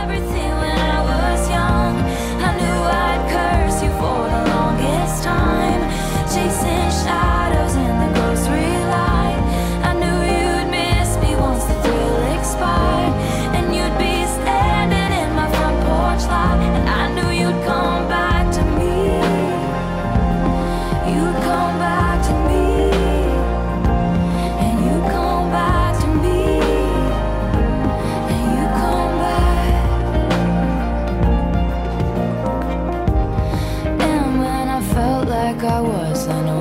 everything when I was young. I knew I'd curse you for the longest time, chasing shadows in the grocery line. I knew you'd miss me once the thrill expired, and you'd be standing in my front porch light, and I knew you'd come back to me. You'd come back to me, and you come back to me, and you come back. And when I felt like I was unaware,